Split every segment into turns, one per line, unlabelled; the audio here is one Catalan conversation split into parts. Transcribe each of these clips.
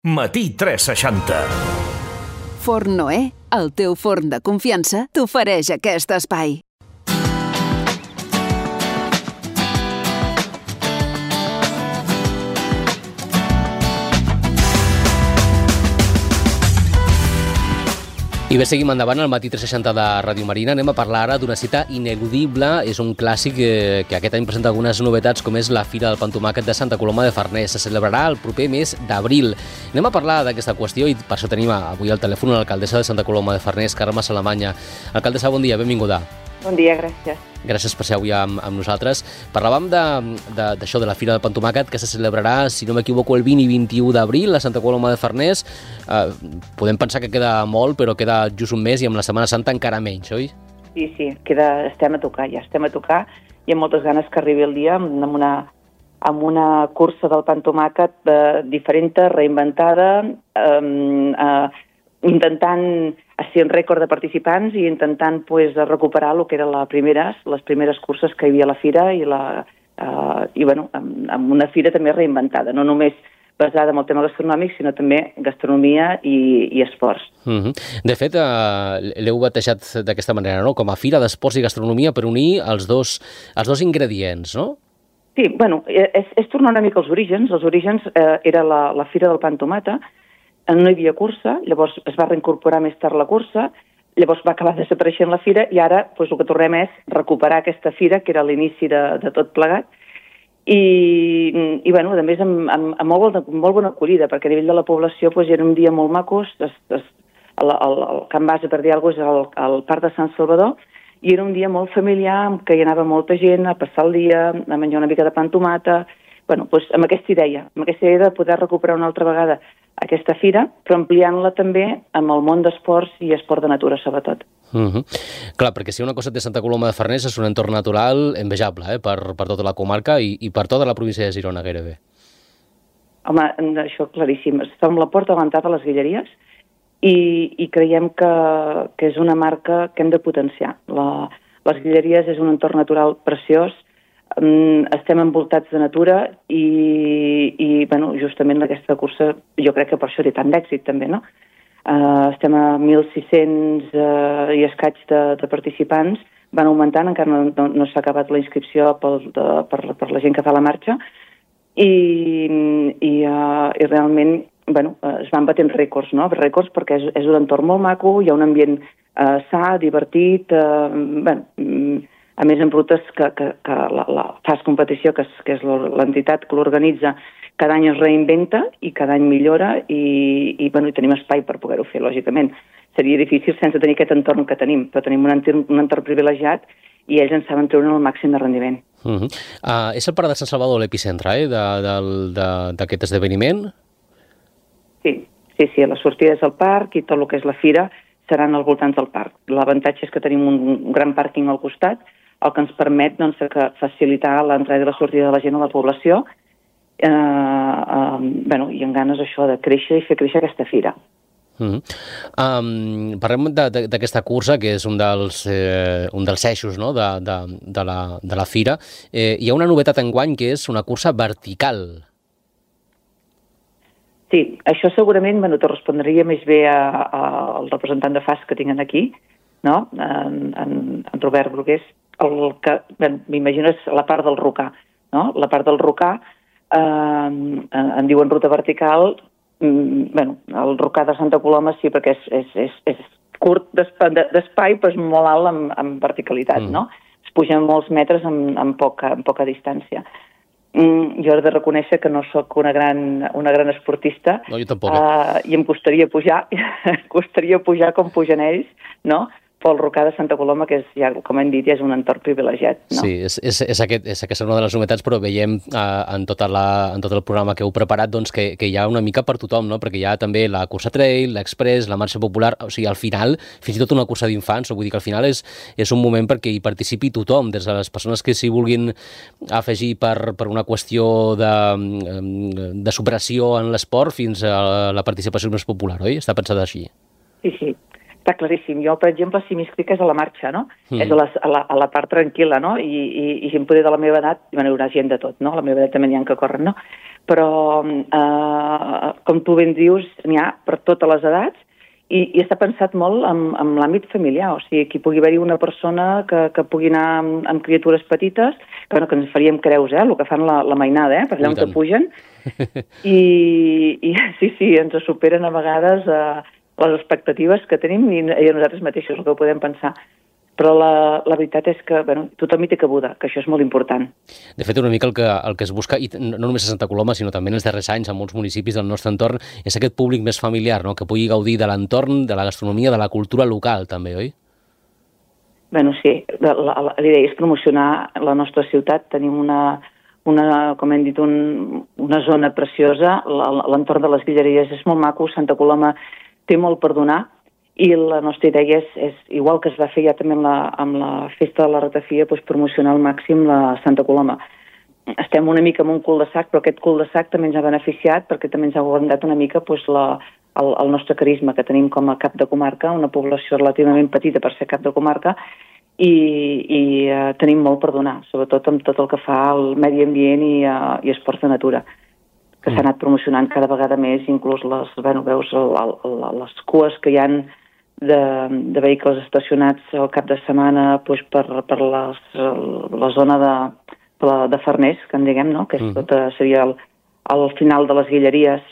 Matí 360.
Forn Noé, el teu forn de confiança, t'ofereix aquest espai.
I bé, seguim endavant al Matí 360 de Ràdio Marina. Anem a parlar ara d'una cita ineludible. És un clàssic que aquest any presenta algunes novetats, com és la Fira del Pan Tomàquet de Santa Coloma de Farners. Se celebrarà el proper mes d'abril. Anem a parlar d'aquesta qüestió i per això tenim avui al telèfon l'alcaldessa de Santa Coloma de Farners, Carme Salamanya. Alcaldessa, bon dia, benvinguda.
Bon dia, gràcies.
Gràcies per ser avui amb nosaltres. Parlàvem d'això, de la Fira del Pan Tomàquet, que se celebrarà, si no m'equivoco, el 20 i 21 d'abril a Santa Coloma de Farners. Podem pensar que queda molt, però queda just un mes i amb la Setmana Santa encara menys, oi?
Sí, estem a tocar, i amb moltes ganes que arribi el dia amb una cursa del Pan Tomàquet diferent, reinventada, intentant ser un rècord de participants i intentant recuperar el que eren les primeres curses que hi havia a la fira amb una fira també reinventada, no només basada en el tema gastronòmic, sinó també gastronomia i esports.
De fet, l'heu batejat d'aquesta manera, no? Com a fira d'esports i gastronomia per unir els dos ingredients, no?
Sí, és tornar una mica als orígens. Els orígens era la Fira del Pan Tomata. No hi havia cursa, llavors es va reincorporar més tard la cursa, llavors va acabar desapareixent la fira i ara el que tornem és recuperar aquesta fira, que era l'inici de tot plegat, i a més amb molt bona acollida, perquè a nivell de la població era un dia molt maco. El camp base, per dir alguna cosa, és al Parc de Sant Salvador, i era un dia molt familiar, que hi anava molta gent a passar el dia, a menjar una mica de pa amb tomata, amb aquesta idea de poder recuperar una altra vegada aquesta fira, però ampliant-la també amb el món d'esports i esport de natura, sobretot.
Clar, perquè si una cosa té Santa Coloma de Farners és un entorn natural envejable, per tota la comarca i per tota la província de Girona, gairebé.
Home, això claríssim. Som la porta d'entrada a les Guilleries i creiem que és una marca que hem de potenciar. Les Guilleries és un entorn natural preciós, estem envoltats de natura i justament aquesta cursa jo crec que per això té tant d'èxit també, no? Estem a 1.600 i escaig de participants, van augmentant, encara no s'ha acabat la inscripció per la gent que fa la marxa i realment es van batent rècords, no? Rècords perquè és un entorn molt maco, hi ha un ambient sa, divertit, a més en rutes que la FAS Competició, que és l'entitat que l'organitza, cada any es reinventa i cada any millora i tenim espai per poder-ho fer, lògicament. Seria difícil sense tenir aquest entorn que tenim, però tenim un entorn privilegiat i ells en saben treure el màxim de rendiment.
És el Parc de Sant Salvador l'epicentre d'aquest esdeveniment?
Sí, la sortida és al parc i tot el que és la fira seran al voltant del parc. L'avantatge és que tenim un gran pàrquing al costat, el que ens permet facilitar l'entrada i la sortida de la gent a la població i amb ganes això de créixer i fer créixer aquesta fira.
Parlem d'aquesta cursa, que és un dels eixos, no? de la fira. Hi ha una novetat enguany, que és una cursa vertical.
Sí, això segurament te respondria més bé al representant de FAS que tinc aquí, no? En Robert Brugués, el que m'imagino és la part del Rocà, no? La part del Rocà, en diuen ruta vertical, el Rocà de Santa Coloma sí, perquè és curt d'espai, però és molt alt en verticalitat, no? Es pugen molts metres en poca distància. Jo he de reconèixer que no sóc una gran esportista.
No, jo tampoc.
I em costaria pujar com pugen ells, no? Pel Rocà de Santa Coloma, que com hem dit, és un entorn privilegiat, no?
Sí, és aquesta una de les novetats, però veiem en tot el programa que heu preparat que hi ha una mica per tothom, no? Perquè hi ha també la cursa trail, l'express, la marxa popular, o sigui, al final, fins i tot una cursa d'infants, vull dir que al final és un moment perquè hi participi tothom, des de les persones que s'hi vulguin afegir per una qüestió de superació en l'esport fins a la participació més popular, oi? Està pensat així.
Sí. està claríssim. Jo, per exemple, si m'inscric és a la marxa, no? És a la part tranquil·la, no? I gent poder de la meva edat, hi haurà gent de tot, no? A la meva edat també n'hi ha que corren, no? Però, com tu ben dius, n'hi ha per totes les edats i està pensat molt en l'àmbit familiar. O sigui, que hi pugui haver-hi una persona que pugui anar amb criatures petites, que ens faríem creus, el que fan la mainada, per allà on te pugen. I sí, ens superen a vegades les expectatives que tenim i a nosaltres mateixos el que podem pensar. Però la veritat és que tothom hi té cabuda, que això és molt important.
De fet, una mica el que es busca, i no només a Santa Coloma, sinó també en els darrers anys a molts municipis del nostre entorn, és aquest públic més familiar, no? Que pugui gaudir de l'entorn, de la gastronomia, de la cultura local, també, oi?
Sí, la idea és promocionar la nostra ciutat. Tenim com hem dit, una zona preciosa, l'entorn de les Guilleries és molt maco, Santa Coloma té molt per donar, i la nostra idea és igual que es va fer ja també amb la festa de la ratafia, promocionar al màxim la Santa Coloma. Estem una mica en un cul de sac, però aquest cul de sac també ens ha beneficiat perquè també ens ha aguantat una mica el nostre carisma que tenim com a cap de comarca, una població relativament petita per ser cap de comarca, i tenim molt per donar, sobretot amb tot el que fa al medi ambient i esports de natura, que s'ha anat promocionant cada vegada més, inclús veus les cues que hi ha de vehicles estacionats al cap de setmana per la zona de Farners, que en diguem, no? Que seria el final de les Guilleries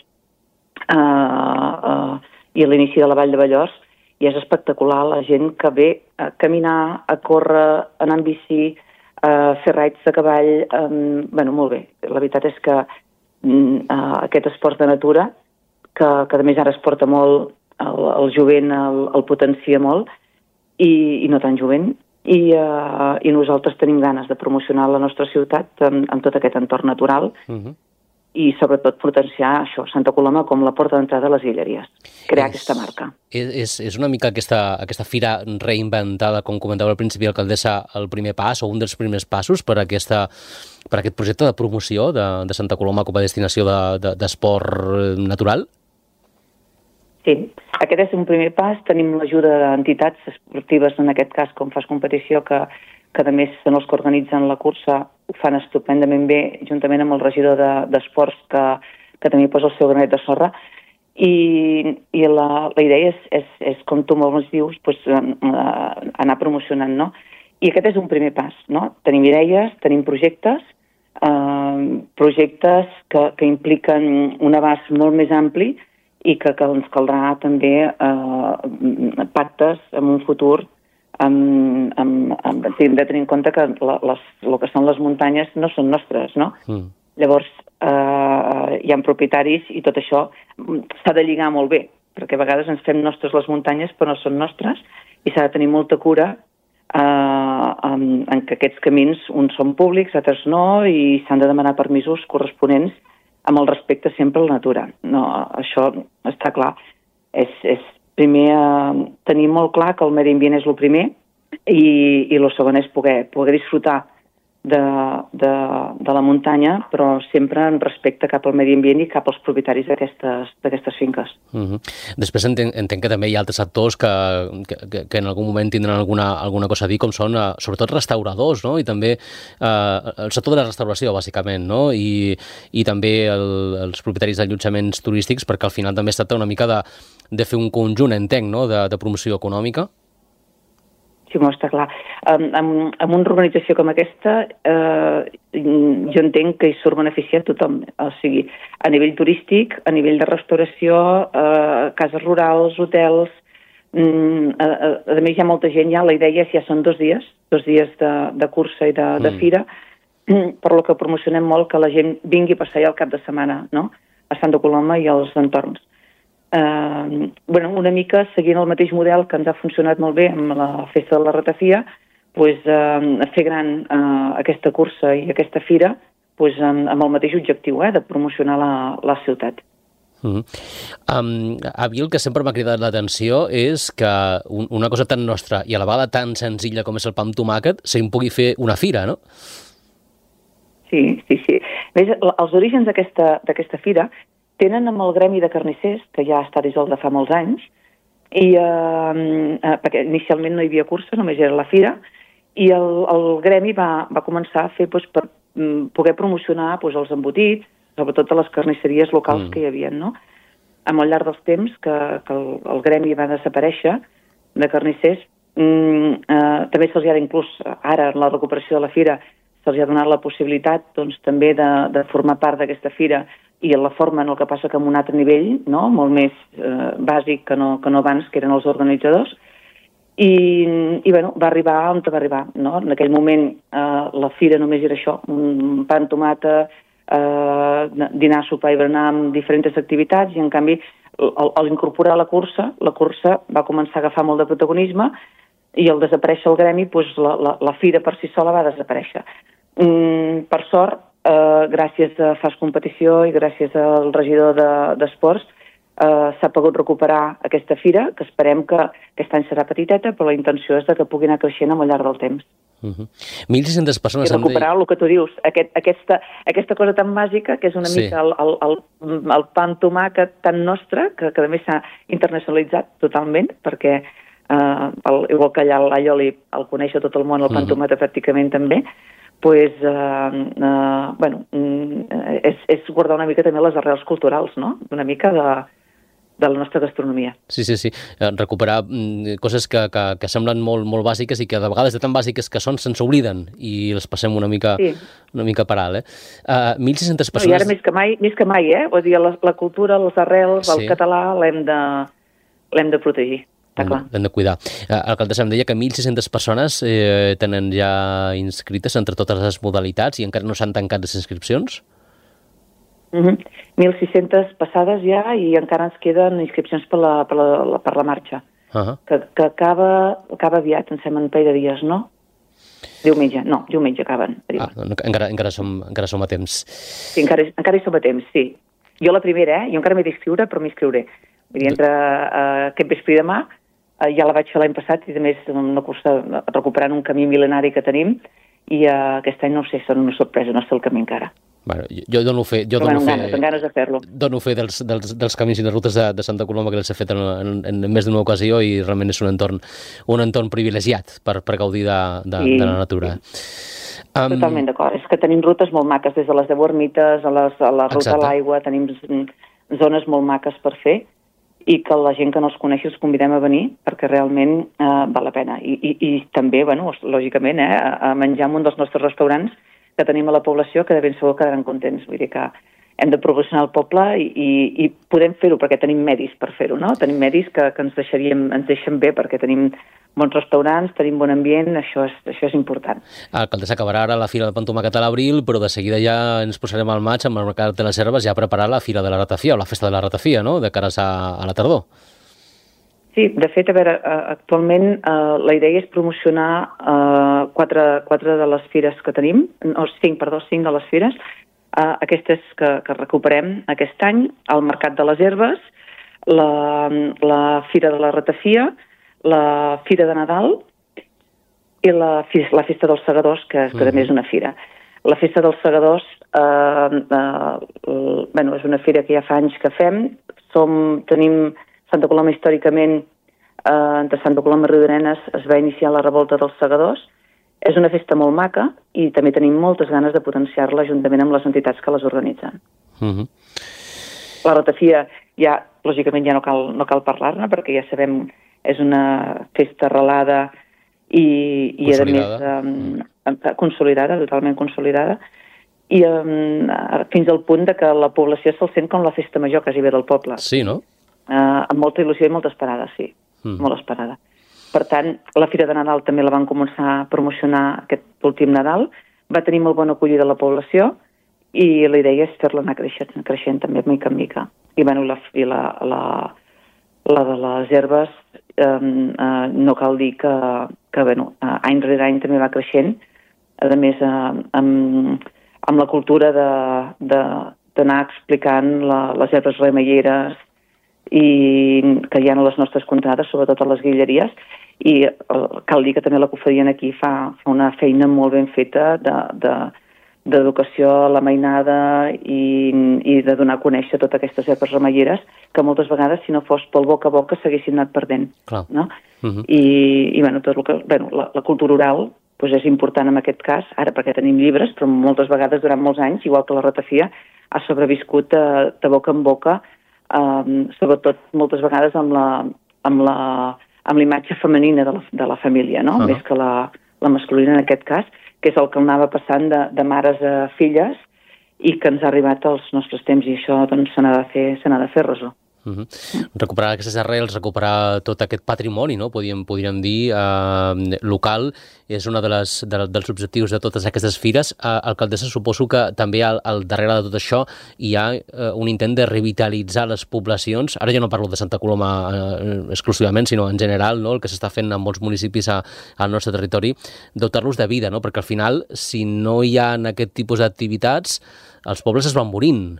i l'inici de la Vall de Ballors, i és espectacular la gent que ve a caminar, a córrer, a anar en bici, a fer raids de cavall, molt bé. La veritat és que aquest esport de natura, que a més ara es porta molt, el jovent el potencia molt, i no tan jovent, i nosaltres tenim ganes de promocionar la nostra ciutat amb tot aquest entorn natural, i sobretot potenciar això, Santa Coloma com la porta d'entrada a les Guilleries, crear aquesta marca.
És una mica aquesta fira reinventada, com comentava al principi l'alcaldessa, el primer pas o un dels primers passos per aquest projecte de promoció de Santa Coloma com a destinació d'esport natural?
Sí, aquest és un primer pas. Tenim l'ajuda d'entitats esportives, en aquest cas, com Fas Competició, que a més són els que organitzen la cursa, ho fan estupendament bé, juntament amb el regidor d'Esports, que també posa el seu granet de sorra. I la idea és, com tu molt ens dius, anar promocionant, no? I aquest és un primer pas, no? Tenim idees, tenim projectes que impliquen un abast molt més ampli i que ens caldrà també pactes en un futur. Hem de tenir en compte que el que són les muntanyes no són nostres, no? Llavors, hi ha propietaris i tot això s'ha de lligar molt bé, perquè a vegades ens fem nostres les muntanyes però no són nostres, i s'ha de tenir molta cura en que aquests camins, uns són públics, altres no, i s'han de demanar permisos corresponents amb el respecte sempre a la natura. No, això està clar. És primer tenir molt clar que el medi ambient és el primer i el segon és poder disfrutar de la muntanya, però sempre en respecte cap al medi ambient i cap als propietaris d'aquestes finques.
Després entenc que també hi ha altres actors que en algun moment tindran alguna cosa a dir, com són sobretot restauradors, no? I també el sector de la restauració, bàsicament, no? I també els propietaris d'allotjaments turístics, perquè al final també es tracta una mica de fer un conjunt, entenc, no? De promoció econòmica.
Sí, està clar. Amb una organització com aquesta, jo entenc que hi surt beneficiat tothom. O sigui, a nivell turístic, a nivell de restauració, cases rurals, hotels. A més, hi ha molta gent, la idea ja són 2 dies de cursa i de fira, per lo que promocionem molt que la gent vingui a passejar el cap de setmana, no? A Santa Coloma i als entorns. Una mica seguint el mateix model que ens ha funcionat molt bé amb la festa de la ratafia, fer gran aquesta cursa i aquesta fira amb el mateix objectiu, de promocionar la ciutat.
A mi el que sempre m'ha cridat l'atenció és que una cosa tan nostra i a la vegada tan senzilla com és el pa amb tomàquet se'n pugui fer una fira, no?
Sí. Més, els orígens d'aquesta fira tenen amb el gremi de carnissers, que ja està dissolt de fa molts anys, perquè inicialment no hi havia cursa, només era la fira, i el gremi va començar a fer per poder promocionar els embotits, sobretot a les carnisseries locals que hi havia, no? Al llarg dels temps que el gremi va desaparèixer de carnissers, també se'ls ha inclús ara en la recuperació de la fira se'ls ha donat la possibilitat també de formar part d'aquesta fira i la forma en el que passa que en un altre nivell, no? Molt més bàsic que no abans, que eren els organitzadors, i va arribar on va arribar, no? En aquell moment la fira només era això, un pa amb tomata, dinar, sopar i berenar amb diferents activitats, i en canvi al incorporar la cursa va començar a agafar molt de protagonisme, i al desaparèixer el gremi, la fira per si sola va desaparèixer. Per sort, gràcies a FAS Competició i gràcies al regidor d'Esports, s'ha pogut recuperar aquesta fira, que esperem que aquest any serà petiteta, però la intenció és que pugui anar creixent al llarg del temps.
1.600 persones...
I recuperar el que tu dius, aquesta cosa tan bàsica, que és una mica el pa amb tomàquet tan nostre, que a més s'ha internacionalitzat totalment, perquè igual que allà l'allioli el coneix a tot el món, el pa amb tomàquet pràcticament també, és guardar una mica també les arrels culturals, no? Una mica de la nostra gastronomia.
Sí. Recuperar coses que semblen molt bàsiques i que de vegades de tan bàsiques que són se'ns obliden i les passem una mica per alt. 1.600 persones...
I ara més que mai, Vull dir, la cultura, les arrels, el català l'hem de protegir.
L'hem de cuidar. Alcaldessa, em deia que 1.600 persones tenen ja inscrites entre totes les modalitats i encara no s'han tancat les inscripcions?
1.600 passades ja i encara ens queden inscripcions per la marxa, que acaba aviat, em sembla, en parell de dies, no? Diumenge acaben.
Encara som a temps.
Sí, encara hi som a temps, sí. Jo la primera, jo encara m'he d'inscriure, però m'inscriuré. Vull dir, entre aquest vespre i demà, ja la vaig fer l'any passat i a més una cursa recuperant un camí mil·lenari que tenim, i aquest any no sé, són una sorpresa, no sé el camí encara.
Bueno, jo dono fe
ganes de fer-lo.
Dono fe dels camins i les rutes de Santa Coloma, que els he fet en més d'una ocasió, i realment és un entorn privilegiat per gaudir de la natura.
Totalment d'acord. És que tenim rutes molt maques, des de les 10 ermites a la ruta a l'aigua, tenim zones molt maques per fer, i que la gent que no els coneixi els convidem a venir, perquè realment val la pena. I també, lògicament, a menjar en un dels nostres restaurants que tenim a la població, que de ben segur quedaran contents. Vull dir que hem de promocionar el poble i podem fer-ho perquè tenim medis per fer-ho, no? Tenim medis que ens deixen bé, perquè tenim bons restaurants, tenim bon ambient, això és important.
Alcaldessa, acabarà ara la Fira del Pa amb Tomàquet a l'abril, però de seguida ja ens posarem al maig amb el Mercat de les Herbes ja a preparar la Fira de la Ratafia, o la Festa de la Ratafia, no?, de cares a la tardor.
Sí, de fet, a veure, actualment la idea és promocionar 4 de les fires que tenim, 5 de les fires, aquestes que recuperem aquest any, el Mercat de les Herbes, la Fira de la Ratafia, la Fira de Nadal i la Festa dels Segadors, que també és una fira. La Festa dels Segadors és una fira que ja fa anys que fem. Tenim Santa Coloma històricament, entre Santa Coloma i Riudarenes es va iniciar la revolta dels segadors. És una festa molt maca i també tenim moltes ganes de potenciar-la juntament amb les entitats que les organitzen. La ratafia lògicament ja no cal parlar-ne, perquè ja sabem, és una festa arrelada i a més consolidada, totalment consolidada, i fins al punt que la població se'l sent com la festa major quasi bé del poble.
Sí, no?
Amb molta il·lusió i molta esperada, sí, molt esperada. Per tant, la Fira de Nadal també la van començar a promocionar aquest últim Nadal, va tenir molt bona acollida a la població i la idea és fer-la anar creixent també mica en mica. I la de les herbes no cal dir que any rere any també va creixent, a més amb la cultura d'anar explicant les herbes remeieres i que hi ha a les nostres contrades, sobretot a les guilleries, i cal dir que també la cofredia aquí fa una feina molt ben feta de d'educació a la mainada i de donar a conèixer totes aquestes herbes remeieres que moltes vegades, si no fos pel boca a boca, s'haguessin anat perdent.
Clar.
No? I tot el que, la cultura oral doncs és important en aquest cas, ara perquè tenim llibres, però moltes vegades durant molts anys, igual que la ratafia, ha sobreviscut de boca en boca, sobretot moltes vegades amb la imatge femenina de la família, no? Més que la masculina en aquest cas, que és el que anava passant de mares a filles i que ens ha arribat als nostres temps, i això doncs, se n'ha de fer ressò.
Recuperar aquestes arrels, recuperar tot aquest patrimoni, no? Podríem dir, local, és un dels objectius de totes aquestes fires. Alcaldessa, suposo que també al darrere de tot això hi ha un intent de revitalitzar les poblacions. Ara jo no parlo de Santa Coloma exclusivament, sinó en general, no? El que s'està fent en molts municipis al nostre territori, dotar-los de vida, no? Perquè al final, si no hi ha aquest tipus d'activitats, els pobles es van morint.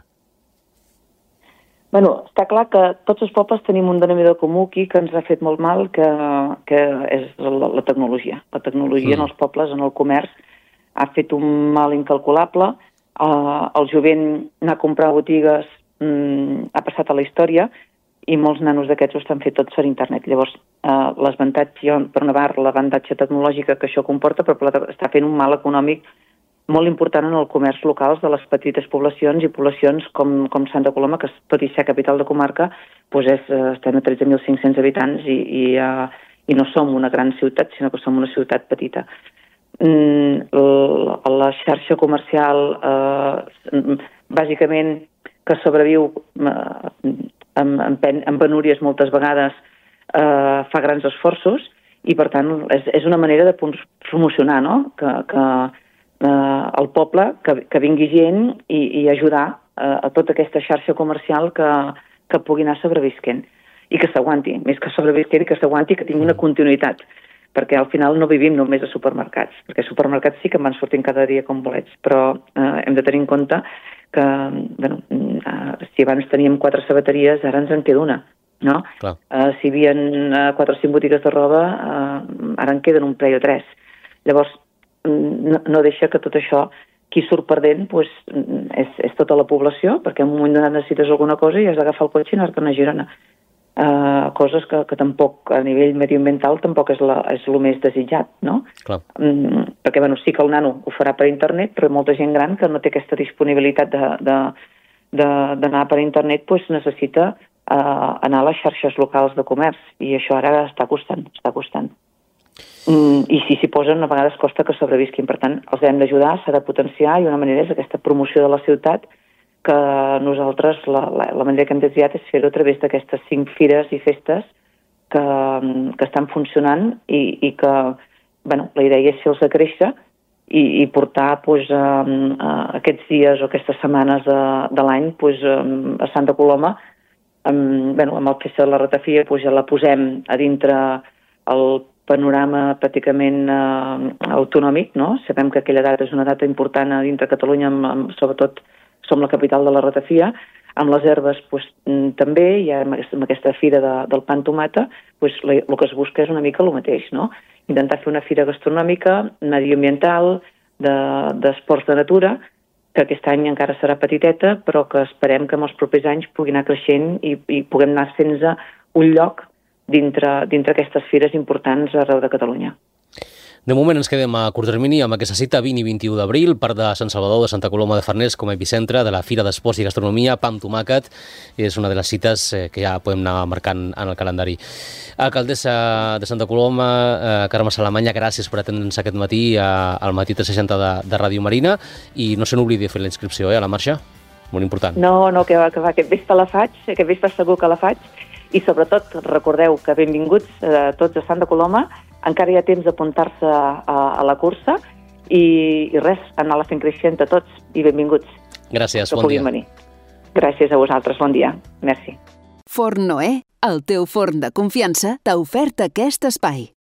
Bueno, està clar que tots els pobles tenim un denominador comú aquí que ens ha fet molt mal, que és la tecnologia. La tecnologia en els pobles, en el comerç, ha fet un mal incalculable. El jovent anar a comprar botigues ha passat a la història i molts nanos d'aquests ho estan fet tots per internet. Llavors, l'avantatge, per una part, l'avantatge tecnològica que això comporta, però està fent un mal econòmic molt important en el comerç local de les petites poblacions i poblacions com Santa Coloma, que tot i ser capital de comarca, doncs estem a 13.500 habitants i no som una gran ciutat, sinó que som una ciutat petita. La xarxa comercial, bàsicament, que sobreviu amb penúries moltes vegades, fa grans esforços i, per tant, és una manera de promocionar, no?, que el poble, que vingui gent i ajudar a tota aquesta xarxa comercial que pugui anar sobrevisquent i que s'aguanti, més que sobrevisquent, que s'aguanti, que tingui una continuïtat, perquè al final no vivim només a supermercats, perquè supermercats sí que en van sortint cada dia com bolets, però hem de tenir en compte que si abans teníem 4 sabateries, ara ens en queda una, no? Si hi havia 4 o 5 botigues de roba, ara en queden un parell o 3. Llavors, no deixa que tot això, qui surt perdent és tota la població, perquè en un moment donat necessites alguna cosa i has d'agafar el cotxe i anar-te'n a Girona. Coses que tampoc, a nivell mediambiental, tampoc és el més desitjat, no? Perquè, sí que el nano ho farà per internet, però molta gent gran que no té aquesta disponibilitat d'anar per internet necessita anar a les xarxes locals de comerç, i això ara està costant. I si s'hi posen, a vegades costa que sobrevisquin. Per tant, els hem d'ajudar, s'ha de potenciar, i una manera és aquesta promoció de la ciutat, que nosaltres, la manera que hem desviat és fer-ho a través d'aquestes 5 fires i festes que estan funcionant i que, la idea és fer-los a créixer i portar aquests dies o aquestes setmanes de l'any a Santa Coloma, amb el festa de la ratafia ja la posem a dintre el panorama pràcticament autonòmic, no? Sabem que aquella data és una data important a dintre Catalunya, sobretot som la capital de la ratafia, amb les herbes també, i amb aquesta fira del pa amb tomata, el que es busca és una mica el mateix, no? Intentar fer una fira gastronòmica, medioambiental, d'esports de natura, que aquest any encara serà petiteta, però que esperem que en els propers anys pugui anar creixent i puguem anar fent-se un lloc dintre aquestes fires importants arreu de Catalunya.
De moment ens quedem a curt termini amb aquesta cita 20 i 21 d'abril, part de Sant Salvador de Santa Coloma de Farners com a epicentre de la Fira d'Esports i Gastronomia, pa amb tomàquet. És una de les cites que ja podem anar marcant en el calendari. Alcaldessa de Santa Coloma, Carme Salamanya, gràcies per atendre'ns aquest matí al Matí 360 de Ràdio Marina, i no se n'oblidi de fer la inscripció a la marxa, molt important.
No, que va, aquest vespre la faig, aquest vespre segur que la faig, i sobretot recordeu que benvinguts tots a Santa Coloma, encara hi ha temps d'apuntar-se a la cursa i res, anar-la fent creixent a tots, i benvinguts.
Gràcies, bon dia.
Venir. Gràcies a vosaltres, bon dia. Merci.
Forn Noè, el teu forn de confiança, t'ha ofert aquest espai.